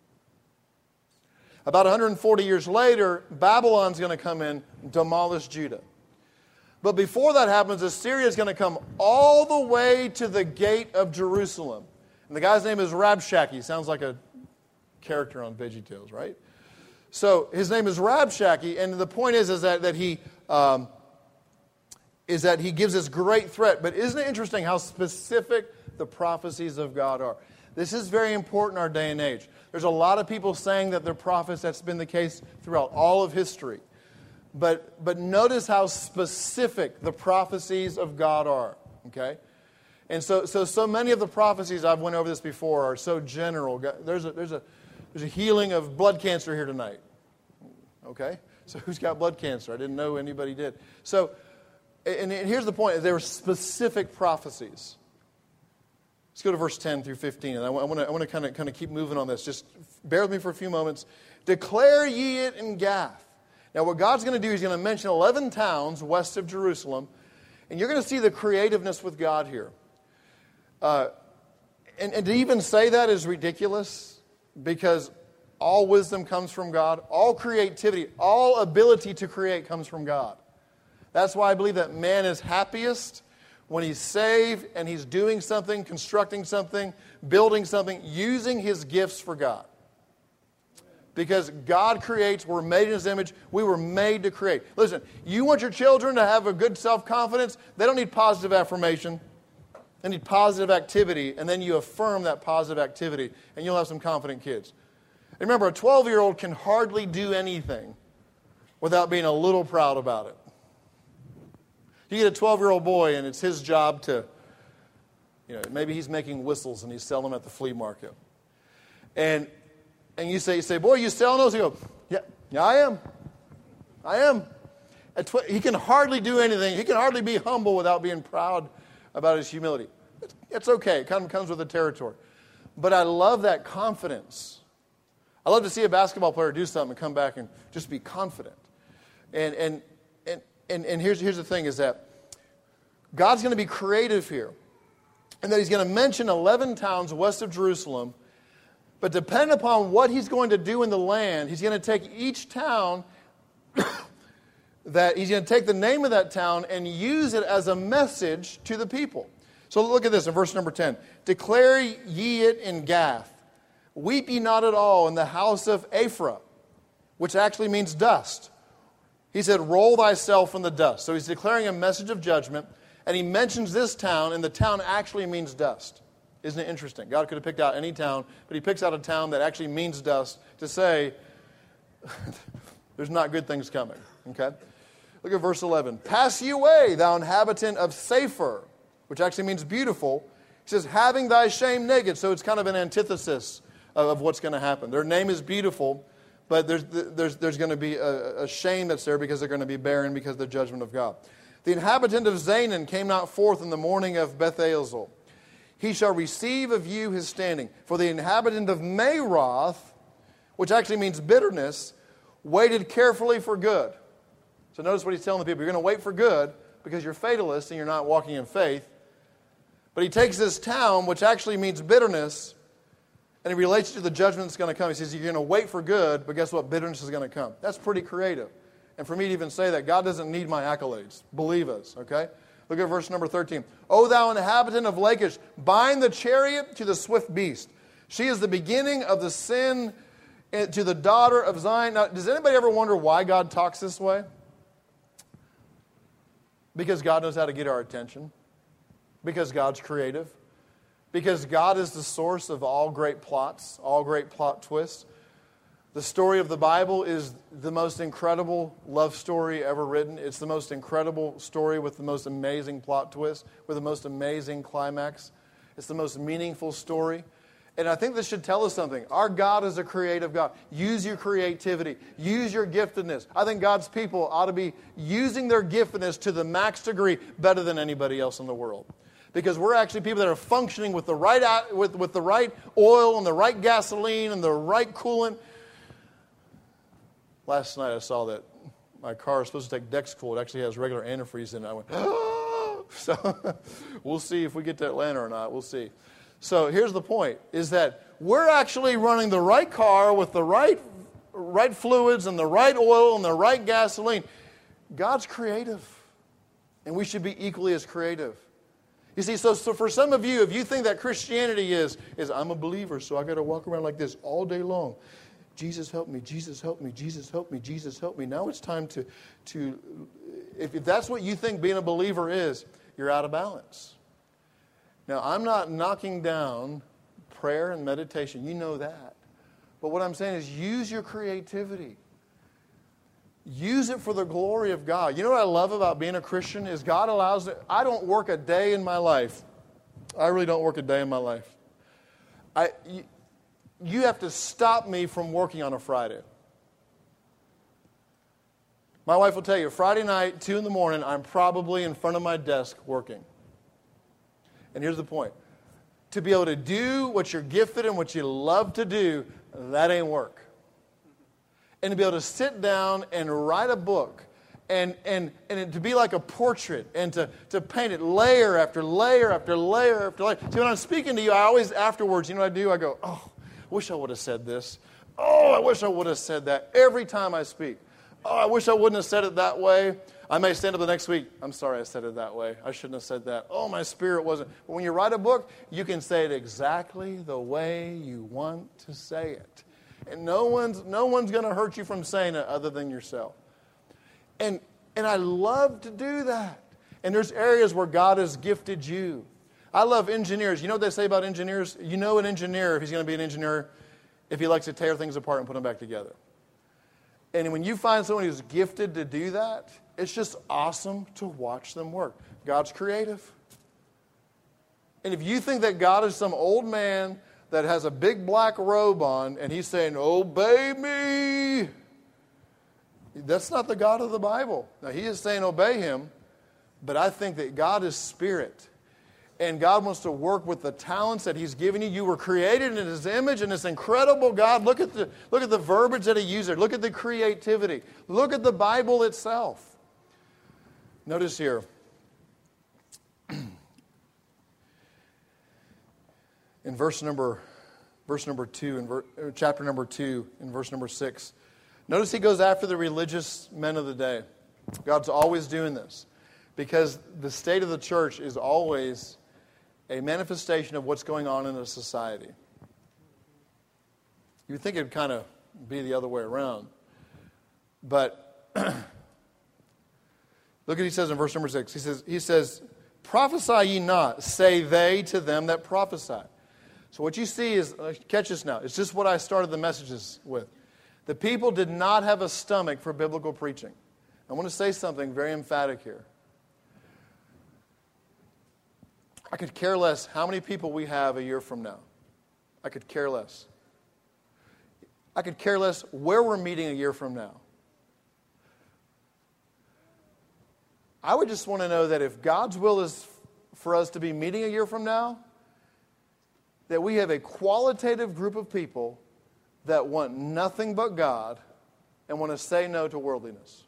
S1: About 140 years later, Babylon's going to come in, demolish Judah. But before that happens, Assyria is going to come all the way to the gate of Jerusalem. And the guy's name is Rabshakeh. Sounds like a character on VeggieTales, right? So his name is Rabshakeh, and the point is that he gives this great threat. But isn't it interesting how specific the prophecies of God are? This is very important in our day and age. There's a lot of people saying that they're prophets. That's been the case throughout all of history. But notice how specific the prophecies of God are. Okay? And so many of the prophecies, I've went over this before, are so general. There's a healing of blood cancer here tonight. Okay? So who's got blood cancer? I didn't know anybody did. So, and here's the point. There were specific prophecies. Let's go to verse 10 through 15. And I want to kind of keep moving on this. Just bear with me for a few moments. Declare ye it in Gath. Now what God's going to do, He's going to mention 11 towns west of Jerusalem. And you're going to see the creativeness with God here. And to even say that is ridiculous, because all wisdom comes from God. All creativity, all ability to create comes from God. That's why I believe that man is happiest when he's saved and he's doing something, constructing something, building something, using his gifts for God. Because God creates, we're made in His image, we were made to create. Listen, you want your children to have a good self-confidence, they don't need positive affirmation. They need positive activity, and then you affirm that positive activity, and you'll have some confident kids. And remember, a 12-year-old can hardly do anything without being a little proud about it. You get a 12-year-old boy, and it's his job to, maybe he's making whistles, and he's selling them at the flea market. And you say, boy, you selling those? He goes, yeah, I am. He can hardly do anything. He can hardly be humble without being proud about his humility. It's okay. It kind of comes with the territory. But I love that confidence. I love to see a basketball player do something and come back and just be confident. And here's the thing is that God's going to be creative here. And that He's going to mention 11 towns west of Jerusalem. But depending upon what He's going to do in the land, He's going to take each town that He's going to take the name of that town and use it as a message to the people. So look at this in verse number 10. Declare ye it in Gath. Weep ye not at all in the house of Ephraim, which actually means dust. He said, roll thyself in the dust. So He's declaring a message of judgment, and He mentions this town, and the town actually means dust. Isn't it interesting? God could have picked out any town, but He picks out a town that actually means dust to say there's not good things coming. Okay? Look at verse 11. Pass ye away, thou inhabitant of Sephir, which actually means beautiful. He says, having thy shame naked. So it's kind of an antithesis of what's going to happen. Their name is beautiful, but there's going to be a shame that's there because they're going to be barren because of the judgment of God. The inhabitant of Zanan came not forth in the morning of Beth-Azel. He shall receive of you his standing. For the inhabitant of Mayroth, which actually means bitterness, waited carefully for good. So notice what he's telling the people. You're going to wait for good because you're fatalists and you're not walking in faith. But he takes this town, which actually means bitterness, and he relates it to the judgment that's going to come. He says, you're going to wait for good, but guess what? Bitterness is going to come. That's pretty creative. And for me to even say that, God doesn't need my accolades. Believe us, okay? Look at verse number 13. O thou inhabitant of Lachish, bind the chariot to the swift beast. She is the beginning of the sin to the daughter of Zion. Now, does anybody ever wonder why God talks this way? Because God knows how to get our attention. Because God's creative. Because God is the source of all great plots, all great plot twists. The story of the Bible is the most incredible love story ever written. It's the most incredible story with the most amazing plot twist, with the most amazing climax. It's the most meaningful story. And I think this should tell us something. Our God is a creative God. Use your creativity. Use your giftedness. I think God's people ought to be using their giftedness to the max degree better than anybody else in the world. Because we're actually people that are functioning with the right with the right oil and the right gasoline and the right coolant. Last night I saw that my car is supposed to take Dexcool. It actually has regular antifreeze in it. I went, oh! So we'll see if we get to Atlanta or not. We'll see. So here's the point, is that we're actually running the right car with the right fluids and the right oil and the right gasoline. God's creative, and we should be equally as creative. You see, so for some of you, if you think that Christianity is I'm a believer, so I got to walk around like this all day long. Jesus help me, Jesus help me, Jesus help me, Jesus help me. Now it's time to if that's what you think being a believer is, you're out of balance. Now, I'm not knocking down prayer and meditation. You know that. But what I'm saying is use your creativity. Use it for the glory of God. You know what I love about being a Christian is God allows it. I don't work a day in my life. I really don't work a day in my life. You have to stop me from working on a Friday. My wife will tell you, Friday night, 2 in the morning, I'm probably in front of my desk working. And here's the point. To be able to do what you're gifted and what you love to do, that ain't work. And to be able to sit down and write a book and to be like a portrait and to paint it layer after layer after layer after layer. See, when I'm speaking to you, I always afterwards, you know what I do? I go, oh, I wish I would have said this. Oh, I wish I would have said that every time I speak. Oh, I wish I wouldn't have said it that way. I may stand up the next week. I'm sorry I said it that way. I shouldn't have said that. Oh, my spirit wasn't. But when you write a book, you can say it exactly the way you want to say it. And no one's going to hurt you from saying it other than yourself. And I love to do that. And there's areas where God has gifted you. I love engineers. You know what they say about engineers? You know an engineer, if he's going to be an engineer, if he likes to tear things apart and put them back together. And when you find someone who's gifted to do that, it's just awesome to watch them work. God's creative. And if you think that God is some old man that has a big black robe on and he's saying, obey me, that's not the God of the Bible. Now, he is saying obey him, but I think that God is spirit. And God wants to work with the talents that he's given you. You were created in his image, and this incredible God. Look at the verbiage that he used there. Look at the creativity. Look at the Bible itself. Notice here. In verse number 2, in chapter number 2, in verse number 6. Notice he goes after the religious men of the day. God's always doing this. Because the state of the church is always a manifestation of what's going on in a society. You would think it would kind of be the other way around. But look what he says in verse number 6. He says, prophesy ye not, say they to them that prophesy. So what you see is, catch this now, it's just what I started the messages with. The people did not have a stomach for biblical preaching. I want to say something very emphatic here. I could care less how many people we have a year from now. I could care less. I could care less where we're meeting a year from now. I would just want to know that if God's will is for us to be meeting a year from now, that we have a qualitative group of people that want nothing but God and want to say no to worldliness.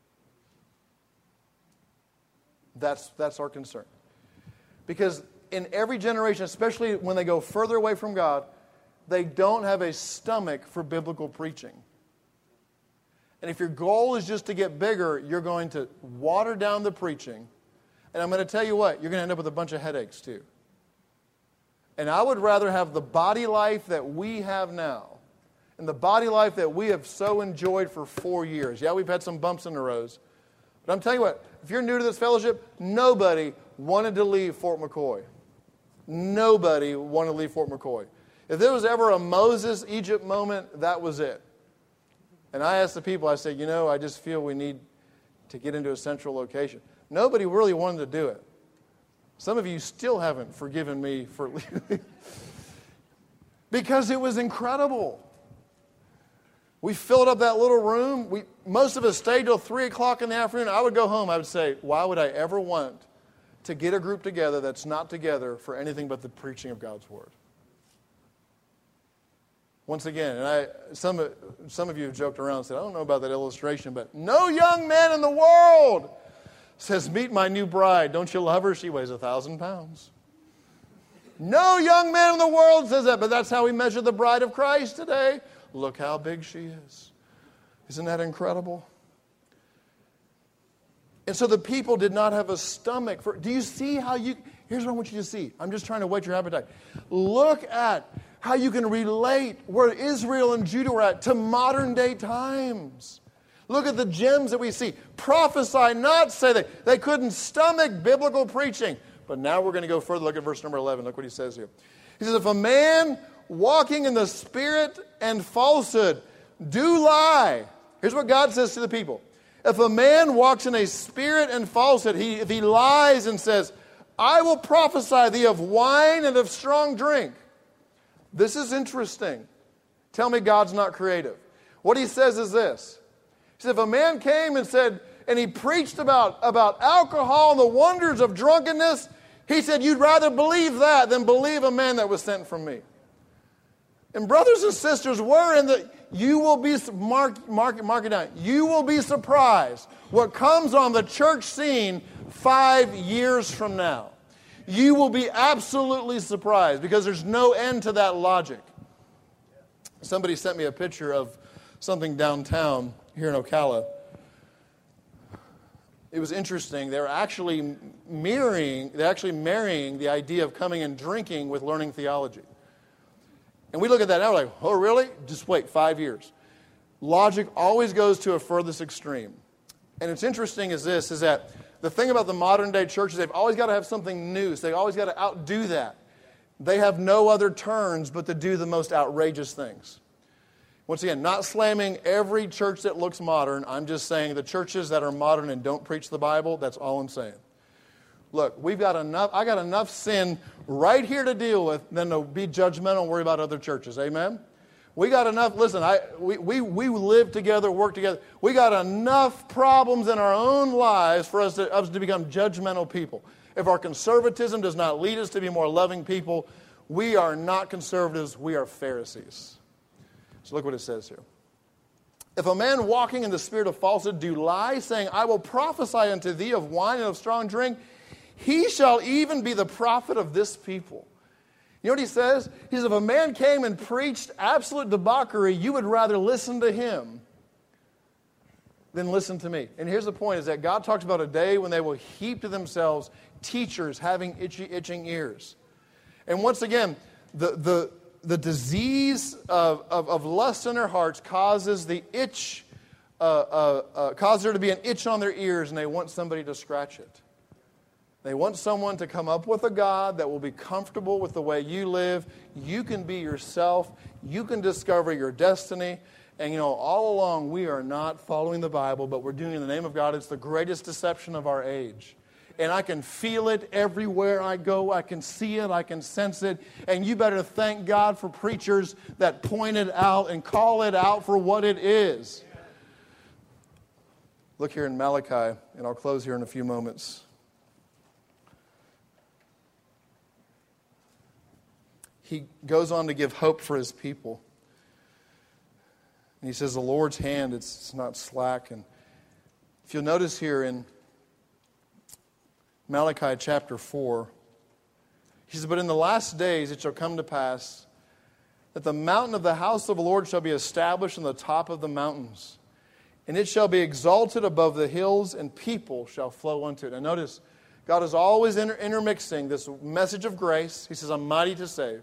S1: That's our concern. Because in every generation, especially when they go further away from God, they don't have a stomach for biblical preaching. And if your goal is just to get bigger, you're going to water down the preaching. And I'm going to tell you what, you're going to end up with a bunch of headaches too. And I would rather have the body life that we have now and the body life that we have so enjoyed for 4 years. Yeah, we've had some bumps in the road. But I'm telling you what, if you're new to this fellowship, nobody wanted to leave Fort McCoy. Nobody wanted to leave Fort McCoy. If there was ever a Moses Egypt moment, that was it. And I asked the people, I said, I just feel we need to get into a central location. Nobody really wanted to do it. Some of you still haven't forgiven me for leaving. Because it was incredible. We filled up that little room. Most of us stayed till 3 o'clock in the afternoon. I would go home. I would say, why would I ever want to get a group together that's not together for anything but the preaching of God's Word? Once again, and some of you have joked around and said, I don't know about that illustration, but no young man in the world says, meet my new bride. Don't you love her? She weighs 1,000 pounds. No young man in the world says that, but that's how we measure the bride of Christ today. Look how big she is. Isn't that incredible? And so the people did not have a stomach for. Do you see how you. Here's what I want you to see. I'm just trying to whet your appetite. Look at how you can relate where Israel and Judah were at to modern day times. Look at the gems that we see. Prophesy not, say they. They couldn't stomach biblical preaching. But now we're going to go further. Look at verse number 11. Look what he says here. He says, if a man walking in the spirit and falsehood do lie. Here's what God says to the people. If a man walks in a spirit and falsehood, if he lies and says, I will prophesy thee of wine and of strong drink. This is interesting. Tell me God's not creative. What he says is this. He said, if a man came and said, and he preached about alcohol and the wonders of drunkenness, he said, you'd rather believe that than believe a man that was sent from me. And brothers and sisters, we're in the, you will be, mark it down, you will be surprised what comes on the church scene 5 years from now. You will be absolutely surprised because there's no end to that logic. Somebody sent me a picture of something downtown here in Ocala. It was interesting. They're actually marrying the idea of coming and drinking with learning theology. And we look at that now, we're like, oh, really? Just wait 5 years. Logic always goes to a furthest extreme. And it's interesting is that the thing about the modern day churches, they've always got to have something new. So they've always got to outdo that. They have no other turns but to do the most outrageous things. Once again, not slamming every church that looks modern. I'm just saying the churches that are modern and don't preach the Bible, that's all I'm saying. Look, I got enough sin right here to deal with than to be judgmental and worry about other churches. Amen? We got enough, listen, we live together, work together. We got enough problems in our own lives for us to become judgmental people. If our conservatism does not lead us to be more loving people, we are not conservatives, we are Pharisees. So look what it says here. If a man walking in the spirit of falsehood do lie, saying, I will prophesy unto thee of wine and of strong drink, he shall even be the prophet of this people. You know what he says? He says, if a man came and preached absolute debauchery, you would rather listen to him than listen to me. And here's the point, is that God talks about a day when they will heap to themselves teachers having itching ears. And once again, the disease of lust in their hearts causes the itch, causes there to be an itch on their ears, and they want somebody to scratch it. They want someone to come up with a God that will be comfortable with the way you live. You can be yourself. You can discover your destiny. And all along we are not following the Bible, but we're doing it in the name of God. It's the greatest deception of our age. And I can feel it everywhere I go. I can see it. I can sense it. And you better thank God for preachers that point it out and call it out for what it is. Look here in Malachi, and I'll close here in a few moments. He goes on to give hope for his people. And he says, the Lord's hand, it's not slack. And if you'll notice here in Malachi chapter 4, he says, but in the last days it shall come to pass that the mountain of the house of the Lord shall be established on the top of the mountains, and it shall be exalted above the hills, and people shall flow unto it. And notice, God is always intermixing this message of grace. He says, I'm mighty to save.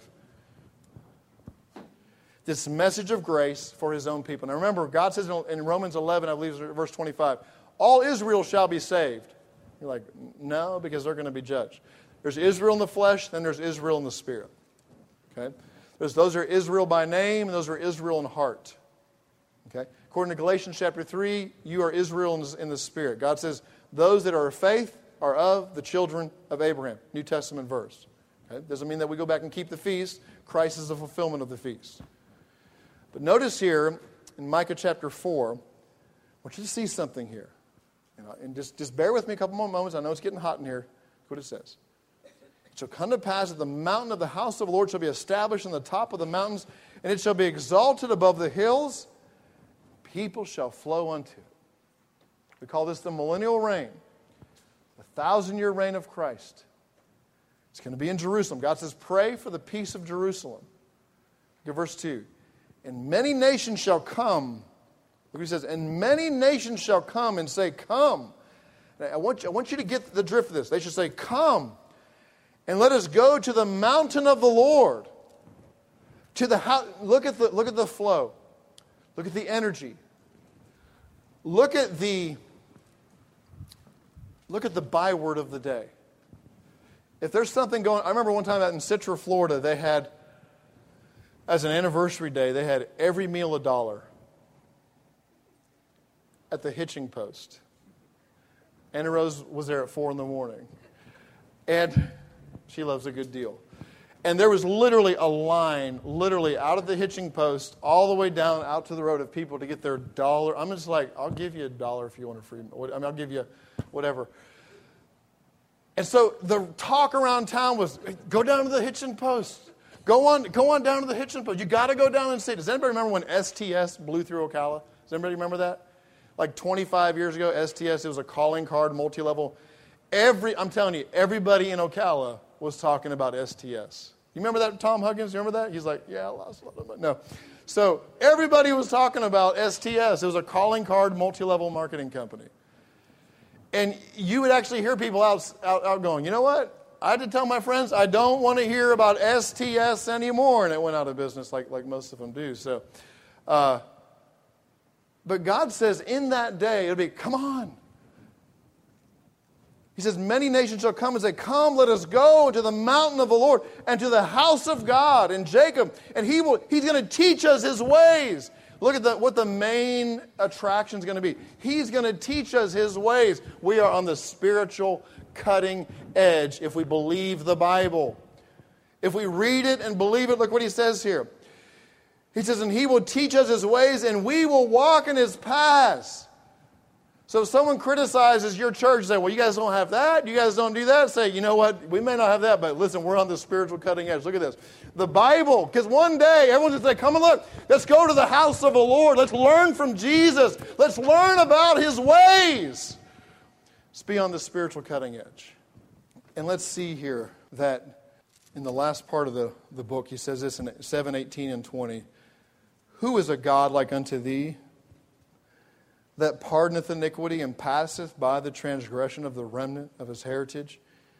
S1: This message of grace for his own people. Now remember, God says in Romans 11, I believe it's verse 25, all Israel shall be saved. You're like, no, because they're going to be judged. There's Israel in the flesh, then there's Israel in the spirit. Okay? Those are Israel by name, and those are Israel in heart. Okay? According to Galatians chapter 3, you are Israel in the spirit. God says, those that are of faith are of the children of Abraham. New Testament verse. Okay? Doesn't mean that we go back and keep the feast. Christ is the fulfillment of the feast. But notice here in Micah chapter 4, I want you to see something here. And just bear with me a couple more moments. I know it's getting hot in here. Look what it says. It shall come to pass that the mountain of the house of the Lord shall be established on the top of the mountains, and it shall be exalted above the hills. People shall flow unto it. We call this the millennial reign, the 1,000-year reign of Christ. It's going to be in Jerusalem. God says, pray for the peace of Jerusalem. Look at verse 2. And many nations shall come. Look what he says. And many nations shall come and say, come. I want you to get the drift of this. They should say, come, and let us go to the mountain of the Lord. To the house. Look at the flow. Look at the energy. Look at the byword of the day. If there's something going, I remember one time out in Citra, Florida, they had, as an anniversary day, they had every meal $1 at the hitching post. Anna Rose was there at 4 a.m. And she loves a good deal. And there was literally a line, out of the hitching post, all the way down out to the road of people to get their $1. I'm just like, I'll give you $1 if you want a free, I'll give you whatever. And so the talk around town was, go down to the hitching post. Go on down to the hitching post. You got to go down and see. Does anybody remember when STS blew through Ocala? Does anybody remember that? Like 25 years ago, STS, it was a calling card, multi-level. I'm telling you, everybody in Ocala was talking about STS. You remember that, Tom Huggins? You remember that? He's like, yeah, I lost a lot of money. No. So everybody was talking about STS. It was a calling card, multi-level marketing company. And you would actually hear people out going, you know what? I had to tell my friends, I don't want to hear about STS anymore. And it went out of business like most of them do. So, but God says in that day, it'll be, come on. He says, many nations shall come and say, come, let us go to the mountain of the Lord and to the house of God and Jacob. And he's going to teach us his ways. Look at what the main attraction is going to be. He's going to teach us his ways. We are on the spiritual cutting edge if we believe the Bible. If we read it and believe it, look what he says here. He says, and he will teach us his ways, and we will walk in his paths. So if someone criticizes your church, say, well, you guys don't have that, you guys don't do that, say, you know what, we may not have that, but listen, we're on the spiritual cutting edge. Look at this. The Bible, because one day everyone's going to say, come and look, let's go to the house of the Lord. Let's learn from Jesus. Let's learn about his ways. Let's be on the spiritual cutting edge. And let's see here that in the last part of the book, he says this in 7:18 and 20. Who is a God like unto thee, that pardoneth iniquity and passeth by the transgression of the remnant of his heritage?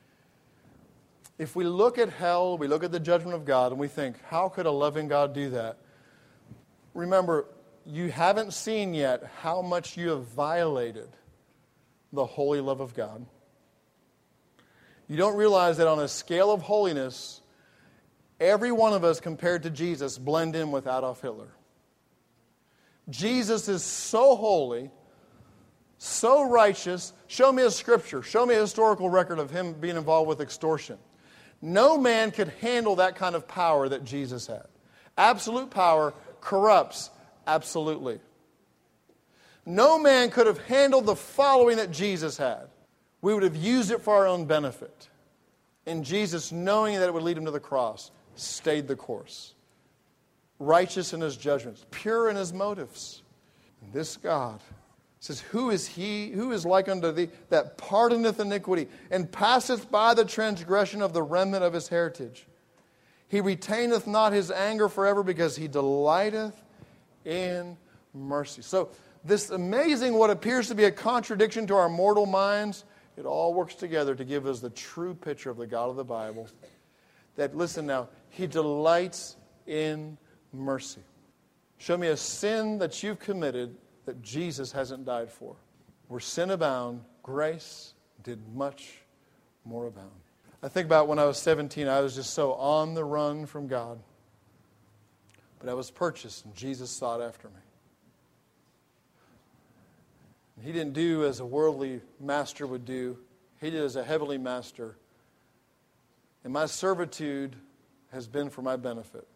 S1: If we look at hell, we look at the judgment of God, and we think, how could a loving God do that? Remember, you haven't seen yet how much you have violated the holy love of God. You don't realize that on a scale of holiness, every one of us compared to Jesus blend in with Adolf Hitler. Jesus is so holy, so righteous. Show me a scripture. Show me a historical record of him being involved with extortion. No man could handle that kind of power that Jesus had. Absolute power corrupts absolutely. No man could have handled the following that Jesus had. We would have used it for our own benefit. And Jesus, knowing that it would lead him to the cross, stayed the course. Righteous in his judgments, pure in his motives. And this God says, who is he, who is like unto thee, that pardoneth iniquity, and passeth by the transgression of the remnant of his heritage? He retaineth not his anger forever, because he delighteth in mercy. So this amazing, what appears to be a contradiction to our mortal minds, it all works together to give us the true picture of the God of the Bible. That, listen now, he delights in mercy. Show me a sin that you've committed that Jesus hasn't died for. Where sin abound, grace did much more abound. I think about when I was 17, I was just so on the run from God. But I was purchased, and Jesus sought after me. He didn't do as a worldly master would do. He did as a heavenly master. And my servitude has been for my benefit.